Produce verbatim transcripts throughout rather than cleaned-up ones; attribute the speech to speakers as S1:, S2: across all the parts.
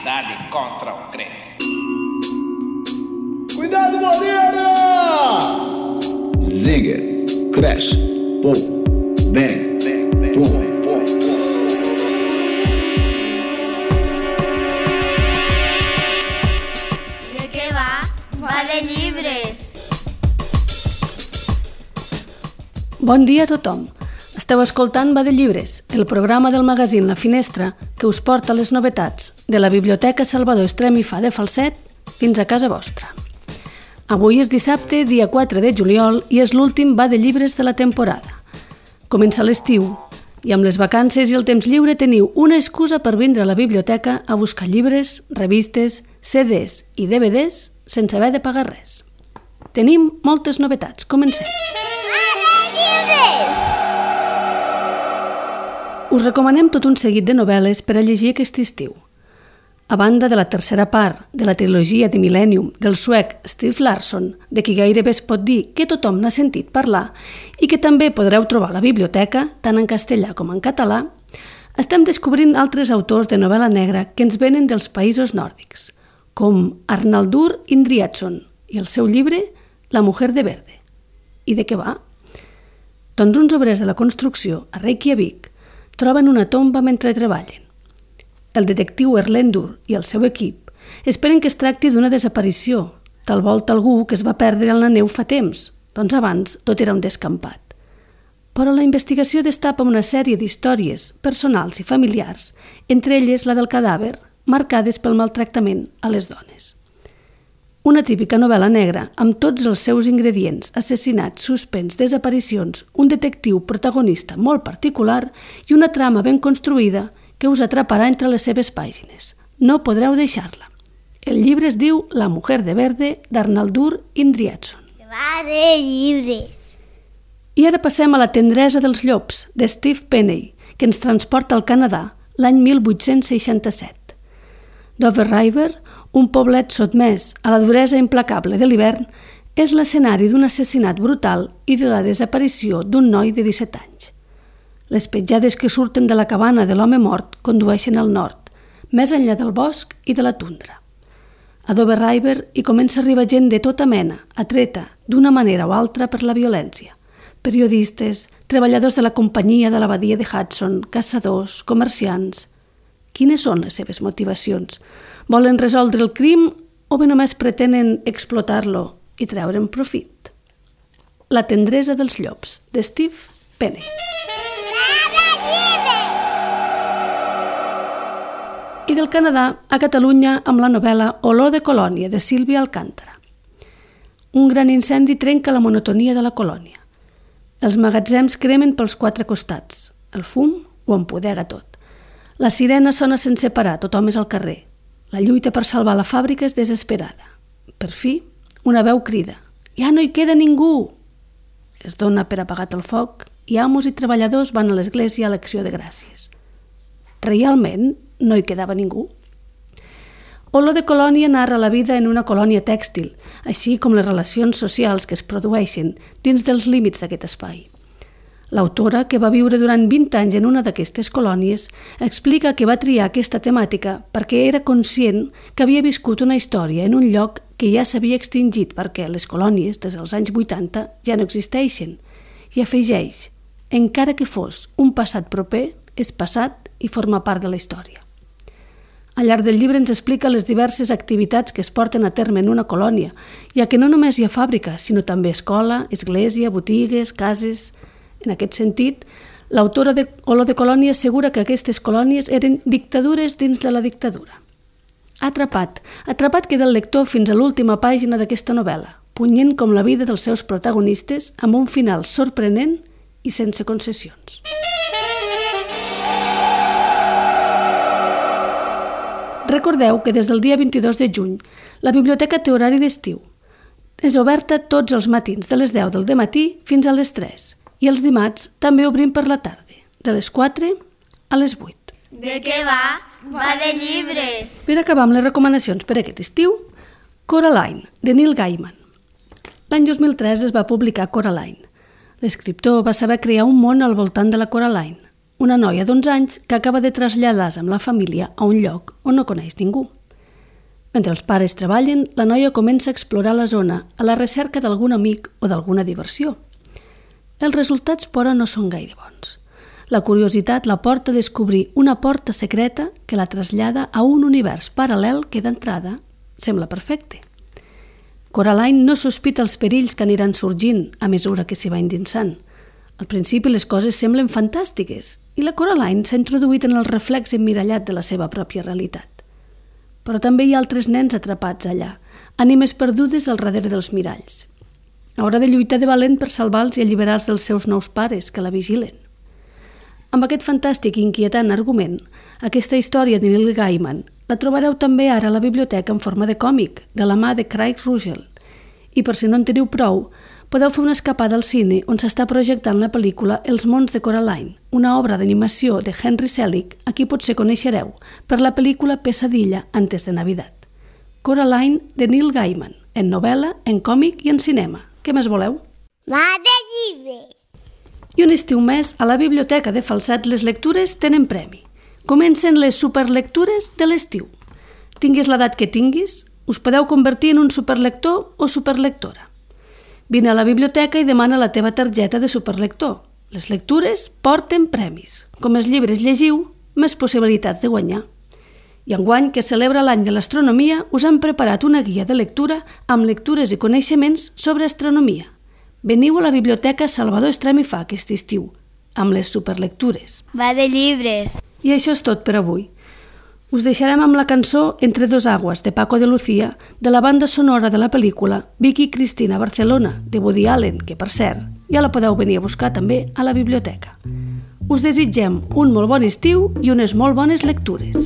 S1: humanidade contra o crente.
S2: Cuidado, Moreira!
S3: Zinger, crash, pum, bang, pum, pum.
S4: ¿De qué va? Va de llibres.
S5: Bon dia a tothom. Esteu escoltant Va de llibres, el programa del magazín La Finestra que us porta les novetats de la Biblioteca Salvador Estrem i Fa de Falset fins a casa vostra. Avui és dissabte, dia quatre de juliol, i és l'últim Va de llibres de la temporada. Comença l'estiu, i amb les vacances i el temps lliure teniu una excusa per vindre a la biblioteca a buscar llibres, revistes, C Ds i D V Ds sense haver de pagar res. Tenim moltes novetats. Comencem. Us recomanem tot un seguit de novel·les per a llegir aquest estiu. A banda de la tercera part de la trilogia de Millennium del suec Steve Larsson, de qui gairebé es pot dir que tothom n'ha sentit parlar i que també podreu trobar a la biblioteca, tant en castellà com en català, estem descobrint altres autors de novel·la negra que ens venen dels països nòrdics, com Arnaldur Indridason i el seu llibre La mujer de verde. I de què va? Doncs uns obrers de la construcció a Reykjavik troben una tomba mentre treballen. El detectiu Erlendur i el seu equip esperen que es tracti d'una desaparició, tal volta algú que es va perdre en la neu fa temps, doncs abans tot era un descampat. Però la investigació destapa una sèrie d'històries personals i familiars, entre elles la del cadàver, marcades pel maltractament a les dones. Una típica novel·la negra amb tots els seus ingredients, assassinats, suspens, desaparicions, un detectiu protagonista molt particular i una trama ben construïda que us atraparà entre les seves pàgines. No podreu deixar-la. El llibre es diu La mujer de verde d'Arnaldur Indridason.
S4: Va de llibres.
S5: I ara passem a La tendresa dels llops, de Steve Penney, que ens transporta al Canadà l'any mil vuit-cents seixanta-set. Dover River, un poblet sotmès a la duresa implacable de l'hivern, és l'escenari d'un assassinat brutal i de la desaparició d'un noi de disset anys. Les petjades que surten de la cabana de l'home mort condueixen al nord, més enllà del bosc i de la tundra. A Dover River hi comença a arribar gent de tota mena, atreta d'una manera o altra per la violència. Periodistes, treballadors de la companyia de la badia de Hudson, caçadors, comerciants. Quines són les seves motivacions? Volen resoldre el crim o bé només pretenen explotar-lo i treure'n profit? La tendresa dels llops, de Steve Penney. I del Canadà a Catalunya amb la novel·la Olor de colònia, de Sílvia Alcántara. Un gran incendi trenca la monotonia de la colònia. Els magatzems cremen pels quatre costats. El fum ho empodega tot. La sirena sona sense parar, tothom és al carrer. La lluita per salvar la fàbrica és desesperada. Per fi, una veu crida. Ja no hi queda ningú! Es dona per apagat el foc i amos i treballadors van a l'església a l'acció de gràcies. Realment no hi quedava ningú. Olor de colònia narra la vida en una colònia tèxtil, així com les relacions socials que es produeixen dins dels límits d'aquest espai. L'autora, que va viure durant vint anys en una d'aquestes colònies, explica que va triar aquesta temàtica perquè era conscient que havia viscut una història en un lloc que ja s'havia extingit perquè les colònies, des dels anys vuitanta, ja no existeixen. I afegeix, encara que fos un passat proper, és passat i forma part de la història. Al llarg del llibre ens explica les diverses activitats que es porten a terme en una colònia, ja que no només hi ha fàbrica, sinó també escola, església, botigues, cases. En aquest sentit, l'autora de Olor de colònia assegura que aquestes colònies eren dictadures dins de la dictadura. Atrapat, atrapat queda el lector fins a l'última pàgina d'aquesta novel·la, punyent com la vida dels seus protagonistes amb un final sorprenent i sense concessions. Recordeu que des del dia vint-i-dos de juny la biblioteca té horari d'estiu. És oberta tots els matins de les deu del dematí fins a les tres. I els dimarts també obrim per la tarda, de les quatre a les vuit.
S4: De què va? Va de llibres.
S5: Per acabar amb les recomanacions per aquest estiu, Coraline, de Neil Gaiman. L'any dos mil tres es va publicar Coraline. L'escriptor va saber crear un món al voltant de la Coraline, una noia d'onze anys que acaba de traslladar-se amb la família a un lloc on no coneix ningú. Mentre els pares treballen, la noia comença a explorar la zona a la recerca d'algun amic o d'alguna diversió. Els resultats, però, no són gaire bons. La curiositat la porta a descobrir una porta secreta que la trasllada a un univers paral·lel que, d'entrada, sembla perfecte. Coraline no sospita els perills que aniran sorgint a mesura que s'hi va endinsant. Al principi les coses semblen fantàstiques i la Coraline s'ha introduït en el reflex emmirallat de la seva pròpia realitat. Però també hi ha altres nens atrapats allà, ànimes perdudes al darrere dels miralls. Haurà de lluitar de valent per salvar-los i alliberar-los dels seus nous pares que la vigilen. Amb aquest fantàstic i inquietant argument, aquesta història de Neil Gaiman la trobareu també ara a la biblioteca en forma de còmic, de la mà de Craig Russell. I per si no en teniu prou, podeu fer una escapada al cine on s'està projectant la pel·lícula Els mons de Coraline, una obra d'animació de Henry Selick, a qui potser coneixereu per la pel·lícula Pesadilla antes de Navidad. Coraline de Neil Gaiman, en novel·la, en còmic i en cinema. Què més voleu?
S4: Va de llibres!
S5: I un estiu més, a la Biblioteca de Falset les lectures tenen premi. Comencen les superlectures de l'estiu. Tinguis l'edat que tinguis, us podeu convertir en un superlector o superlectora. Vine a la biblioteca i demana la teva targeta de superlector. Les lectures porten premis. Com els llibres llegiu, més possibilitats de guanyar. I enguany, que celebra l'any de l'astronomia, us han preparat una guia de lectura amb lectures i coneixements sobre astronomia. Veniu a la Biblioteca Salvador Estrem i Fa aquest estiu, amb les superlectures.
S4: Va de llibres!
S5: I això és tot per avui. Us deixarem amb la cançó Entre dos aguas, de Paco de Lucía, de la banda sonora de la pel·lícula Vicky Cristina Barcelona, de Woody Allen, que, per cert, ja la podeu venir a buscar també a la biblioteca. Us desitgem un molt bon estiu i unes molt bones lectures.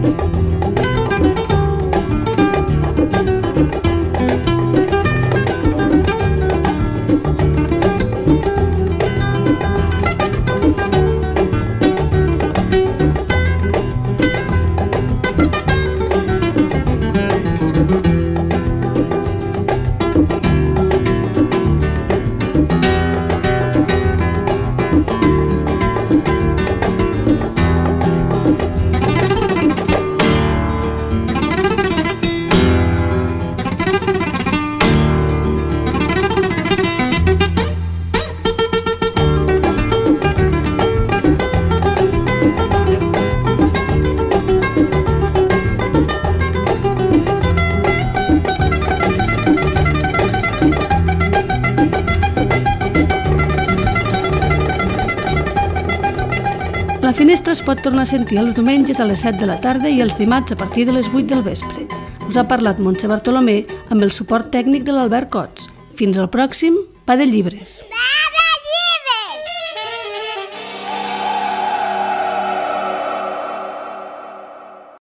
S5: La finestra es pot tornar a sentir els diumenges a les set de la tarda i els dimarts a partir de les vuit del vespre. Us ha parlat Montse Bartolomé amb el suport tècnic de l'Albert Cots. Fins al pròxim Pa de Llibres.